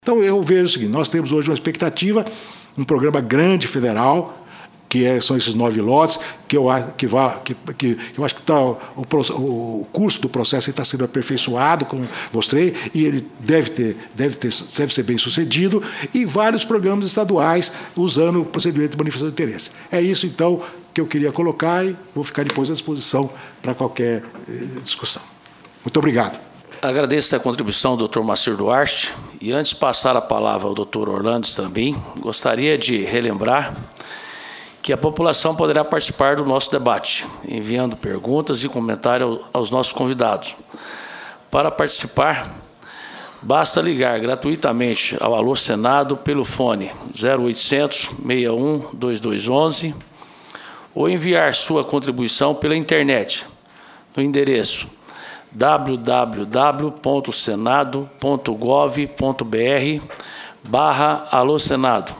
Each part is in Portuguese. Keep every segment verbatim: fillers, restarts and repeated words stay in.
Então eu vejo o seguinte, nós temos hoje uma expectativa, um programa grande federal, que é, são esses nove lotes, que eu, que vá, que, que, eu acho que tá, o, o curso do processo está sendo aperfeiçoado, como mostrei, e ele deve, ter, deve, ter, deve ser bem sucedido, e vários programas estaduais usando o procedimento de manifestação de interesse. É isso, então, que eu queria colocar e vou ficar depois à disposição para qualquer eh, discussão. Muito obrigado. Agradeço a contribuição do doutor Moacir Duarte, e antes de passar a palavra ao doutor Orlando Strambin, gostaria de relembrar que a população poderá participar do nosso debate, enviando perguntas e comentários aos nossos convidados. Para participar, basta ligar gratuitamente ao Alô Senado pelo fone zero oitocentos, seis um, dois dois um um ou enviar sua contribuição pela internet no endereço w w w ponto senado ponto gov ponto br barra Alô Senado.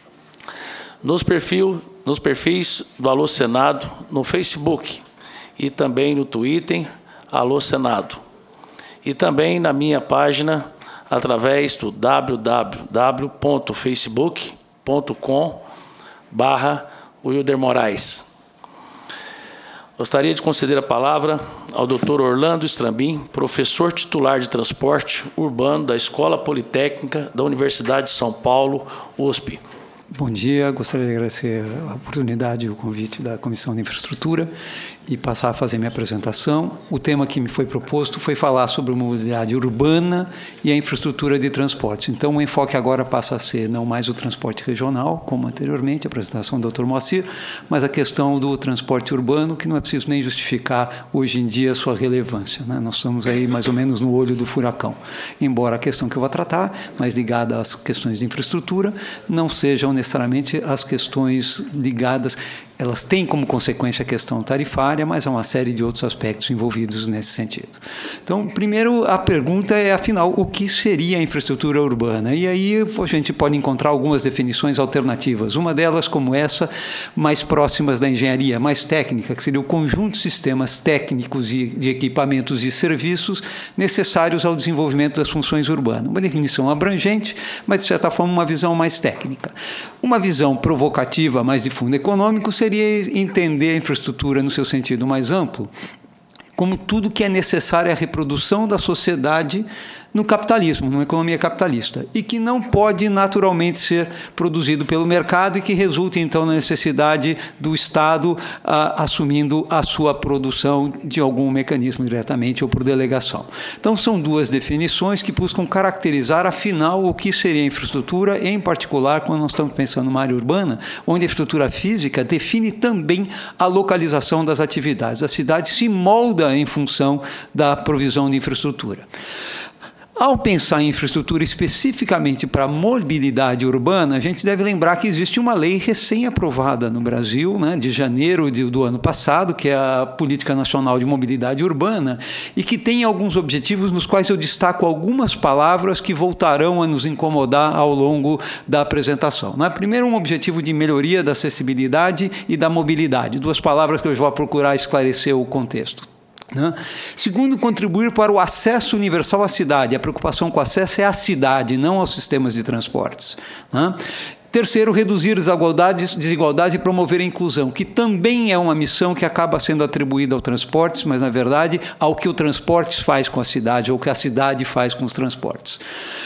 Nos, perfil, nos perfis do Alô Senado no Facebook e também no Twitter Alô Senado. E também na minha página através do w w w ponto facebook ponto com barra Wilder Moraes. Gostaria de conceder a palavra ao doutor Orlando Strambin, professor titular de transporte urbano da Escola Politécnica da Universidade de São Paulo, U S P. Bom dia, gostaria de agradecer a oportunidade e o convite da Comissão de Infraestrutura e passar a fazer minha apresentação. O tema que me foi proposto foi falar sobre a mobilidade urbana e a infraestrutura de transporte. Então, o enfoque agora passa a ser não mais o transporte regional, como anteriormente, a apresentação do doutor Moacir, mas a questão do transporte urbano, que não é preciso nem justificar hoje em dia a sua relevância, né? Nós estamos aí mais ou menos no olho do furacão. Embora a questão que eu vou tratar, mais ligada às questões de infraestrutura, não sejam necessariamente as questões ligadas. Elas têm como consequência a questão tarifária, mas há uma série de outros aspectos envolvidos nesse sentido. Então, primeiro, a pergunta é, afinal, o que seria a infraestrutura urbana? E aí a gente pode encontrar algumas definições alternativas. Uma delas, como essa, mais próximas da engenharia, mais técnica, que seria o conjunto de sistemas técnicos e de equipamentos e serviços necessários ao desenvolvimento das funções urbanas. Uma definição abrangente, mas, de certa forma, uma visão mais técnica. Uma visão provocativa, mais de fundo econômico, seria seria entender a infraestrutura no seu sentido mais amplo como tudo que é necessário à reprodução da sociedade no capitalismo, numa economia capitalista, e que não pode naturalmente ser produzido pelo mercado e que resulte, então, na necessidade do Estado ah, assumindo a sua produção de algum mecanismo diretamente ou por delegação. Então, são duas definições que buscam caracterizar, afinal, o que seria a infraestrutura, em particular, quando nós estamos pensando numa área urbana, onde a infraestrutura física define também a localização das atividades. A cidade se molda em função da provisão de infraestrutura. Ao pensar em infraestrutura especificamente para a mobilidade urbana, a gente deve lembrar que existe uma lei recém-aprovada no Brasil, né, de janeiro de, do ano passado, que é a Política Nacional de Mobilidade Urbana, e que tem alguns objetivos nos quais eu destaco algumas palavras que voltarão a nos incomodar ao longo da apresentação. Né? Primeiro, um objetivo de melhoria da acessibilidade e da mobilidade, duas palavras que eu vou procurar esclarecer o contexto. Né? Segundo, contribuir para o acesso universal à cidade. A preocupação com o acesso é à cidade, não aos sistemas de transportes. Né? Terceiro, reduzir desigualdades, desigualdades e promover a inclusão, que também é uma missão que acaba sendo atribuída ao transportes, mas, na verdade, ao que o transportes faz com a cidade, ou o que a cidade faz com os transportes.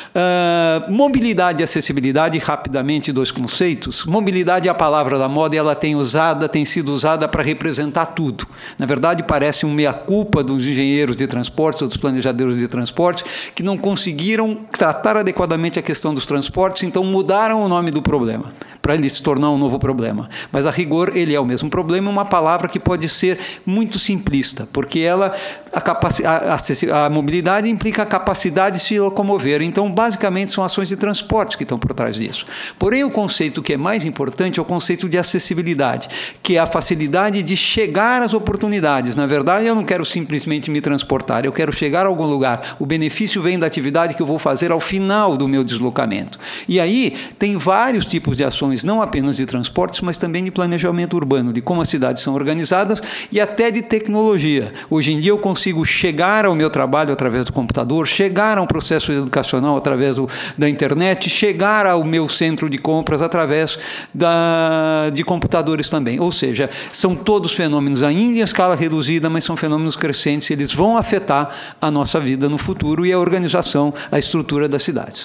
Uh, mobilidade e acessibilidade, rapidamente, dois conceitos. Mobilidade é a palavra da moda e ela tem, usada, tem sido usada para representar tudo. Na verdade, parece um meia-culpa dos engenheiros de transportes ou dos planejadores de transportes que não conseguiram tratar adequadamente a questão dos transportes, então mudaram o nome do problema, para ele se tornar um novo problema. Mas, a rigor, ele é o mesmo problema, uma palavra que pode ser muito simplista, porque ela, a, capaci a, a, a mobilidade implica a capacidade de se locomover. Então, basicamente, são ações de transporte que estão por trás disso. Porém, o conceito que é mais importante é o conceito de acessibilidade, que é a facilidade de chegar às oportunidades. Na verdade, eu não quero simplesmente me transportar, eu quero chegar a algum lugar. O benefício vem da atividade que eu vou fazer ao final do meu deslocamento. E aí, tem vários tipos de ações questões não apenas de transportes, mas também de planejamento urbano, de como as cidades são organizadas e até de tecnologia. Hoje em dia eu consigo chegar ao meu trabalho através do computador, chegar a um processo educacional através do, da internet, chegar ao meu centro de compras através da, de computadores também. Ou seja, são todos fenômenos ainda em escala reduzida, mas são fenômenos crescentes, eles vão afetar a nossa vida no futuro e a organização, a estrutura das cidades.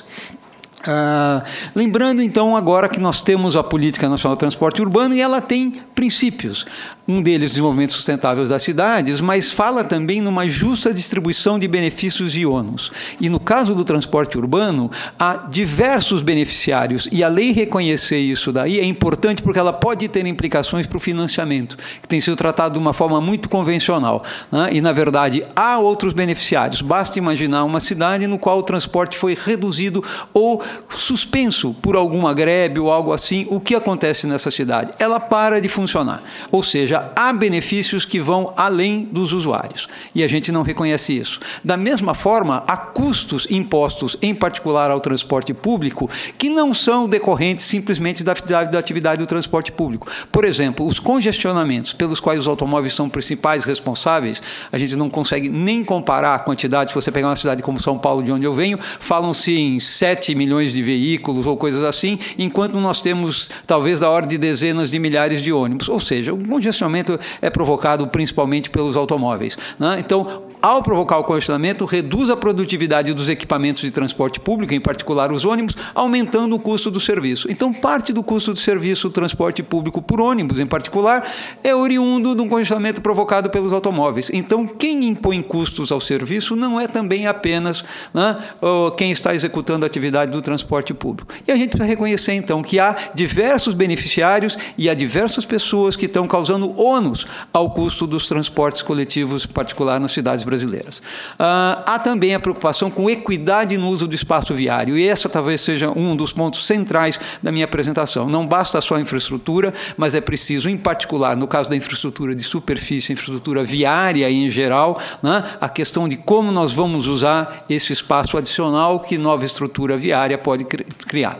Ah, lembrando, então, agora que nós temos a Política Nacional de Transporte Urbano e ela tem princípios. Um deles, desenvolvimento sustentável das cidades, mas fala também numa justa distribuição de benefícios e ônus. E no caso do transporte urbano, há diversos beneficiários, e a lei reconhecer isso daí é importante porque ela pode ter implicações para o financiamento, que tem sido tratado de uma forma muito convencional, né? E, na verdade, há outros beneficiários. Basta imaginar uma cidade no qual o transporte foi reduzido ou suspenso por alguma greve ou algo assim. O que acontece nessa cidade? Ela para de funcionar. Ou seja, há benefícios que vão além dos usuários. E a gente não reconhece isso. Da mesma forma, há custos impostos, em particular ao transporte público, que não são decorrentes simplesmente da atividade do transporte público. Por exemplo, os congestionamentos pelos quais os automóveis são principais responsáveis, a gente não consegue nem comparar a quantidade. Se você pegar uma cidade como São Paulo, de onde eu venho, falam-se em sete milhões de veículos ou coisas assim, enquanto nós temos talvez da ordem de dezenas de milhares de ônibus. Ou seja, o congestionamento é provocado principalmente pelos automóveis, né? Então, ao provocar o congestionamento, reduz a produtividade dos equipamentos de transporte público, em particular os ônibus, aumentando o custo do serviço. Então, parte do custo do serviço do transporte público por ônibus, em particular, é oriundo de um congestionamento provocado pelos automóveis. Então, quem impõe custos ao serviço não é também apenas, né, quem está executando a atividade do transporte público. E a gente precisa reconhecer, então, que há diversos beneficiários e há diversas pessoas que estão causando ônus ao custo dos transportes coletivos, em particular nas cidades brasileiras. Ah, há também a preocupação com equidade no uso do espaço viário, e essa talvez seja um dos pontos centrais da minha apresentação. Não basta só a infraestrutura, mas é preciso, em particular, no caso da infraestrutura de superfície, infraestrutura viária em geral, né, a questão de como nós vamos usar esse espaço adicional que nova estrutura viária pode criar.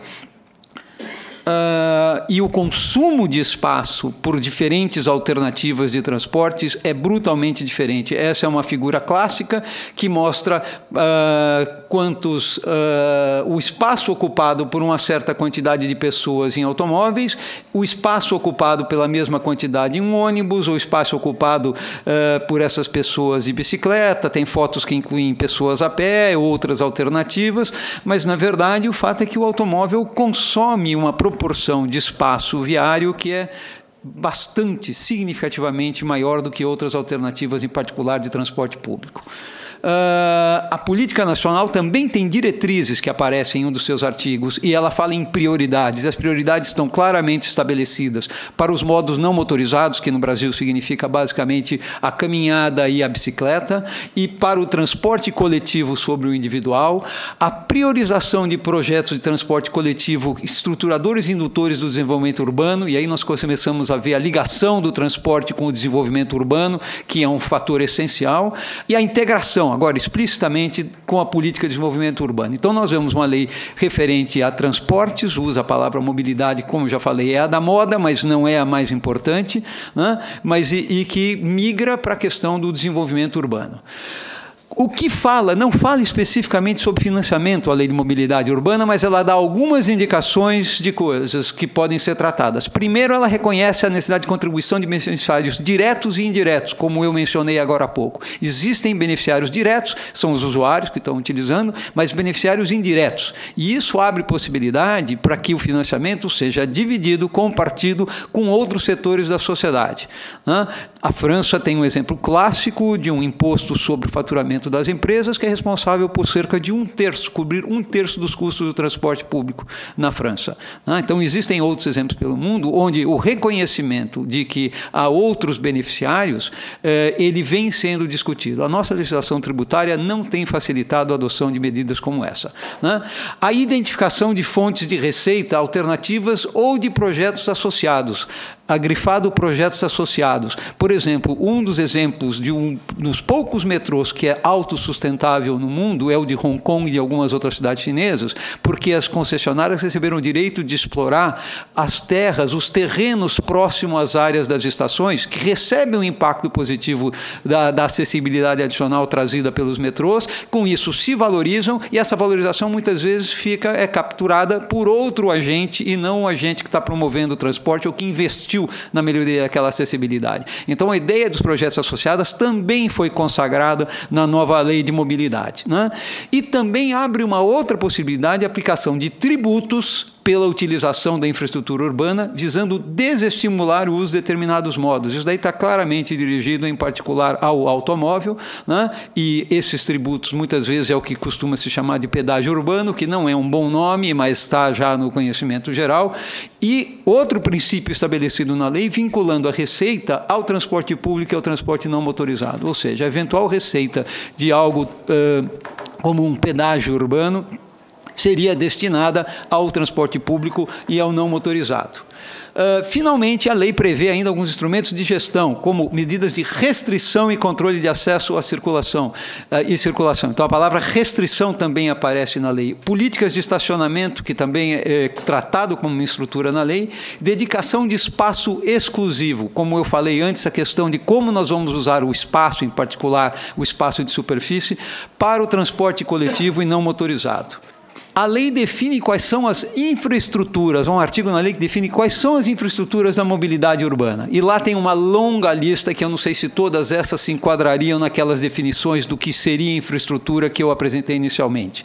Uh, e o consumo de espaço por diferentes alternativas de transportes é brutalmente diferente. Essa é uma figura clássica que mostra uh, quantos uh, o espaço ocupado por uma certa quantidade de pessoas em automóveis, o espaço ocupado pela mesma quantidade em um ônibus, o espaço ocupado uh, por essas pessoas de bicicleta. Tem fotos que incluem pessoas a pé, outras alternativas, mas, na verdade, o fato é que o automóvel consome uma proporção proporção de espaço viário que é bastante, significativamente maior do que outras alternativas, em particular de transporte público. Uh, a política nacional também tem diretrizes que aparecem em um dos seus artigos e ela fala em prioridades. As prioridades estão claramente estabelecidas para os modos não motorizados, que no Brasil significa basicamente a caminhada e a bicicleta, e para o transporte coletivo sobre o individual, a priorização de projetos de transporte coletivo estruturadores e indutores do desenvolvimento urbano, e aí nós começamos a ver a ligação do transporte com o desenvolvimento urbano, que é um fator essencial, e a integração agora explicitamente com a política de desenvolvimento urbano. Então nós vemos uma lei referente a transportes, usa a palavra mobilidade, como já falei, é a da moda, mas não é a mais importante, né? Mas e, e que migra para a questão do desenvolvimento urbano. O que fala, não fala especificamente sobre financiamento, a lei de mobilidade urbana, mas ela dá algumas indicações de coisas que podem ser tratadas. Primeiro, ela reconhece a necessidade de contribuição de beneficiários diretos e indiretos, como eu mencionei agora há pouco. Existem beneficiários diretos, são os usuários que estão utilizando, mas beneficiários indiretos. E isso abre possibilidade para que o financiamento seja dividido, compartido com outros setores da sociedade. A França tem um exemplo clássico de um imposto sobre o faturamento das empresas que é responsável por cerca de um terço, cobrir um terço dos custos do transporte público na França. Então, existem outros exemplos pelo mundo onde o reconhecimento de que há outros beneficiários, ele vem sendo discutido. A nossa legislação tributária não tem facilitado a adoção de medidas como essa. A identificação de fontes de receita alternativas ou de projetos associados. agrifado projetos associados. Por exemplo, um dos exemplos de um dos poucos metrôs que é autossustentável no mundo é o de Hong Kong e de algumas outras cidades chinesas, porque as concessionárias receberam o direito de explorar as terras, os terrenos próximos às áreas das estações, que recebem um impacto positivo da, da acessibilidade adicional trazida pelos metrôs. Com isso, se valorizam, e essa valorização muitas vezes fica é capturada por outro agente e não o agente que está promovendo o transporte ou que investiu na melhoria daquela acessibilidade. Então, a ideia dos projetos associados também foi consagrada na nova lei de mobilidade, né? E também abre uma outra possibilidade de aplicação de tributos pela utilização da infraestrutura urbana, visando desestimular o uso de determinados modos. Isso daí está claramente dirigido, em particular, ao automóvel, né? E esses tributos, muitas vezes, é o que costuma se chamar de pedágio urbano, que não é um bom nome, mas está já no conhecimento geral. E outro princípio estabelecido na lei, vinculando a receita ao transporte público e ao transporte não motorizado. Ou seja, a eventual receita de algo uh, como um pedágio urbano seria destinada ao transporte público e ao não motorizado. Uh, finalmente, a lei prevê ainda alguns instrumentos de gestão, como medidas de restrição e controle de acesso à circulação uh, e circulação. Então, a palavra restrição também aparece na lei. Políticas de estacionamento, que também é, é tratado como uma estrutura na lei. Dedicação de espaço exclusivo, como eu falei antes, a questão de como nós vamos usar o espaço, em particular o espaço de superfície, para o transporte coletivo e não motorizado. A lei define quais são as infraestruturas, um artigo na lei que define quais são as infraestruturas da mobilidade urbana. E lá tem uma longa lista, que eu não sei se todas essas se enquadrariam naquelas definições do que seria infraestrutura que eu apresentei inicialmente.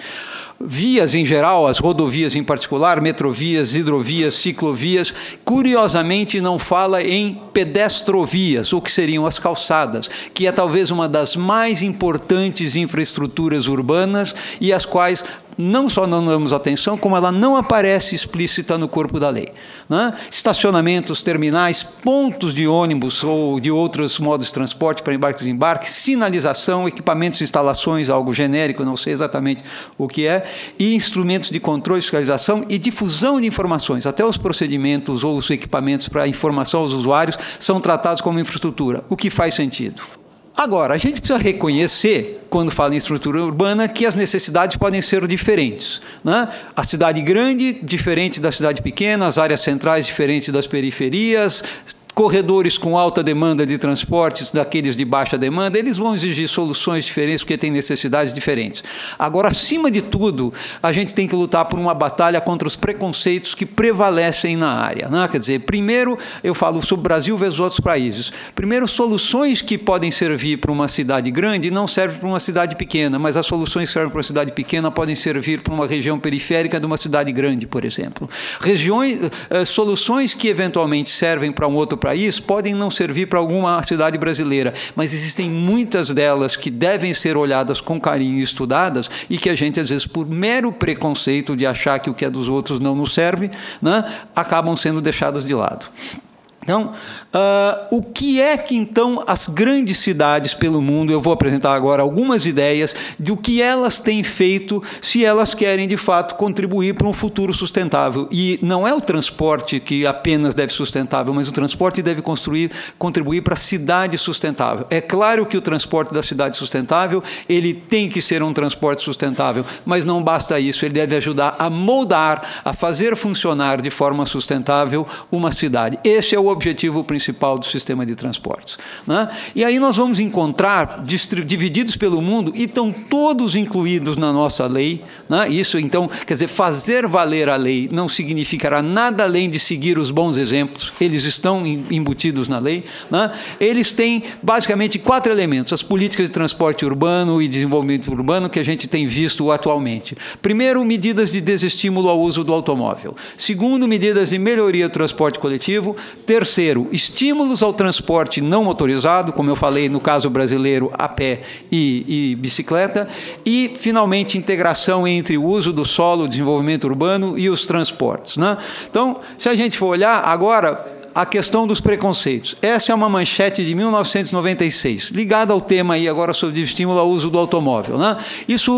Vias em geral, as rodovias em particular, metrovias, hidrovias, ciclovias, curiosamente não fala em pedestrovias, ou que seriam as calçadas, que é talvez uma das mais importantes infraestruturas urbanas e as quais não só não damos atenção, como ela não aparece explícita no corpo da lei, né? Estacionamentos, terminais, pontos de ônibus ou de outros modos de transporte para embarque e desembarque, sinalização, equipamentos e instalações, algo genérico, não sei exatamente o que é, e instrumentos de controle, fiscalização e difusão de informações. Até os procedimentos ou os equipamentos para informação aos usuários são tratados como infraestrutura, o que faz sentido. Agora, a gente precisa reconhecer, quando fala em estrutura urbana, que as necessidades podem ser diferentes, né? A cidade grande, diferente da cidade pequena, as áreas centrais, diferentes das periferias, corredores com alta demanda de transportes, daqueles de baixa demanda, eles vão exigir soluções diferentes, porque têm necessidades diferentes. Agora, acima de tudo, a gente tem que lutar por uma batalha contra os preconceitos que prevalecem na área, né? Quer dizer, primeiro, eu falo sobre o Brasil versus outros países. Primeiro, soluções que podem servir para uma cidade grande não servem para uma cidade pequena, mas as soluções que servem para uma cidade pequena podem servir para uma região periférica de uma cidade grande, por exemplo. Regiões, eh, soluções que eventualmente servem para um outro país podem não servir para alguma cidade brasileira, mas existem muitas delas que devem ser olhadas com carinho e estudadas e que a gente, às vezes, por mero preconceito de achar que o que é dos outros não nos serve, né, acabam sendo deixadas de lado. Então, uh, o que é que, então, as grandes cidades pelo mundo, eu vou apresentar agora algumas ideias de o que elas têm feito se elas querem, de fato, contribuir para um futuro sustentável. E não é o transporte que apenas deve ser sustentável, mas o transporte deve construir, contribuir para a cidade sustentável. É claro que o transporte da cidade sustentável, ele tem que ser um transporte sustentável, mas não basta isso, ele deve ajudar a moldar, a fazer funcionar de forma sustentável uma cidade. Esse é o objetivo principal do sistema de transportes, né? E aí nós vamos encontrar, divididos pelo mundo, e estão todos incluídos na nossa lei, né? Isso, então, quer dizer, fazer valer a lei não significará nada além de seguir os bons exemplos, eles estão embutidos na lei, né? Eles têm, basicamente, quatro elementos: as políticas de transporte urbano e desenvolvimento urbano que a gente tem visto atualmente. Primeiro, medidas de desestímulo ao uso do automóvel. Segundo, medidas de melhoria do transporte coletivo. Terceiro, estímulos ao transporte não motorizado, como eu falei, no caso brasileiro, a pé e, e bicicleta. E, finalmente, integração entre o uso do solo, o desenvolvimento urbano e os transportes, né? Então, se a gente for olhar agora a questão dos preconceitos. Essa é uma manchete de mil novecentos e noventa e seis, ligada ao tema aí agora sobre estímulo ao uso do automóvel, né? Isso,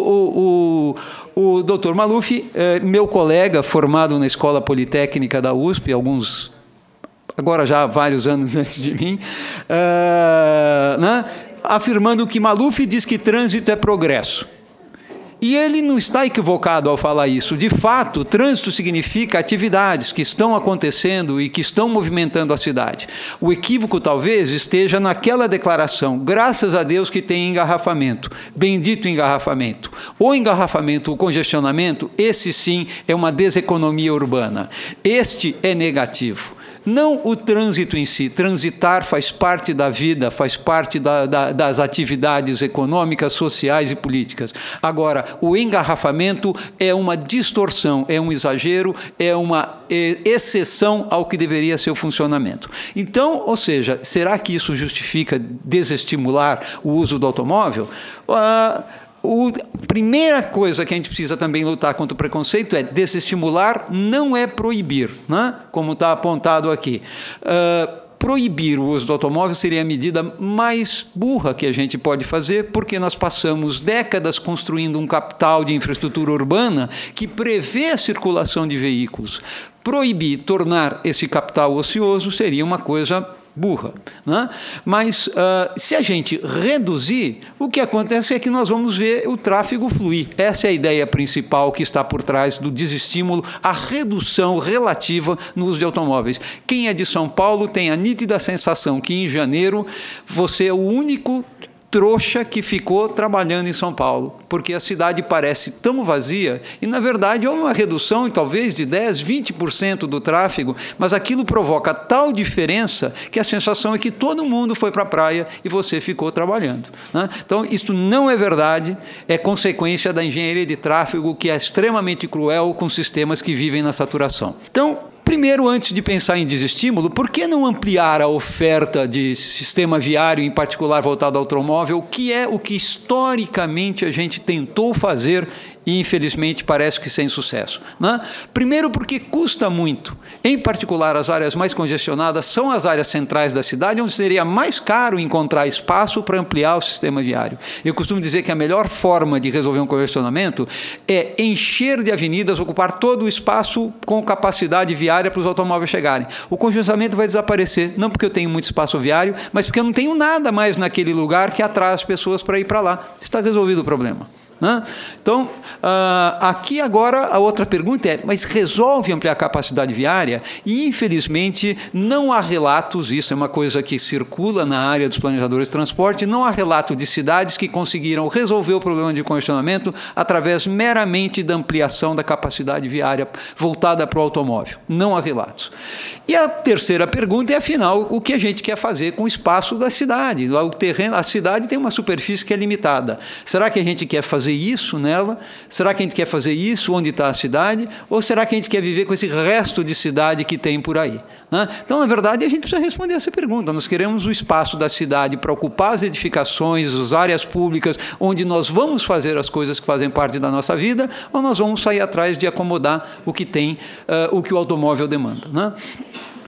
o, o, o, o doutor Maluf, é, meu colega formado na Escola Politécnica da U S P, alguns agora já há vários anos antes de mim, uh, né, afirmando que Maluf diz que trânsito é progresso. E ele não está equivocado ao falar isso. De fato, trânsito significa atividades que estão acontecendo e que estão movimentando a cidade. O equívoco, talvez, esteja naquela declaração, graças a Deus que tem engarrafamento, bendito engarrafamento. O engarrafamento, o congestionamento, esse sim é uma deseconomia urbana. Este é negativo. Não o trânsito em si. Transitar faz parte da vida, faz parte da, da, das atividades econômicas, sociais e políticas. Agora, o engarrafamento é uma distorção, é um exagero, é uma é, exceção ao que deveria ser o funcionamento. Então, ou seja, será que isso justifica desestimular o uso do automóvel? Ah, a primeira coisa que a gente precisa também lutar contra o preconceito é desestimular, não é proibir, né? Como está apontado aqui. Uh, proibir o uso do automóvel seria a medida mais burra que a gente pode fazer, porque nós passamos décadas construindo um capital de infraestrutura urbana que prevê a circulação de veículos. Proibir, tornar esse capital ocioso seria uma coisa burra, né? Mas uh, se a gente reduzir, o que acontece é que nós vamos ver o tráfego fluir. Essa é a ideia principal que está por trás do desestímulo, a redução relativa no uso de automóveis. Quem é de São Paulo tem a nítida sensação que em janeiro você é o único trouxa que ficou trabalhando em São Paulo, porque a cidade parece tão vazia, e na verdade houve uma redução talvez de dez, vinte por cento do tráfego, mas aquilo provoca tal diferença que a sensação é que todo mundo foi para a praia e você ficou trabalhando, né? Então, isso não é verdade, é consequência da engenharia de tráfego, que é extremamente cruel com sistemas que vivem na saturação. Então, primeiro, antes de pensar em desestímulo, por que não ampliar a oferta de sistema viário, em particular voltado ao automóvel, que é o que historicamente a gente tentou fazer e, infelizmente, parece que sem sucesso, né? Primeiro, porque custa muito. Em particular, as áreas mais congestionadas são as áreas centrais da cidade, onde seria mais caro encontrar espaço para ampliar o sistema viário. Eu costumo dizer que a melhor forma de resolver um congestionamento é encher de avenidas, ocupar todo o espaço com capacidade viária para os automóveis chegarem. O congestionamento vai desaparecer, não porque eu tenho muito espaço viário, mas porque eu não tenho nada mais naquele lugar que atrai as pessoas para ir para lá. Está resolvido o problema, né? Então, uh, aqui agora a outra pergunta é, mas resolve ampliar a capacidade viária? E, infelizmente, não há relatos, isso é uma coisa que circula na área dos planejadores de transporte, não há relato de cidades que conseguiram resolver o problema de congestionamento através meramente da ampliação da capacidade viária voltada para o automóvel. Não há relatos. E a terceira pergunta é, afinal, o que a gente quer fazer com o espaço da cidade? O terreno, a cidade tem uma superfície que é limitada. Será que a gente quer fazer isso nela? Será que a gente quer fazer isso onde está a cidade? Ou será que a gente quer viver com esse resto de cidade que tem por aí, né? Então, na verdade, a gente precisa responder essa pergunta. Nós queremos o espaço da cidade para ocupar as edificações, as áreas públicas, onde nós vamos fazer as coisas que fazem parte da nossa vida, ou nós vamos sair atrás de acomodar o que tem, uh, o que o automóvel demanda, né?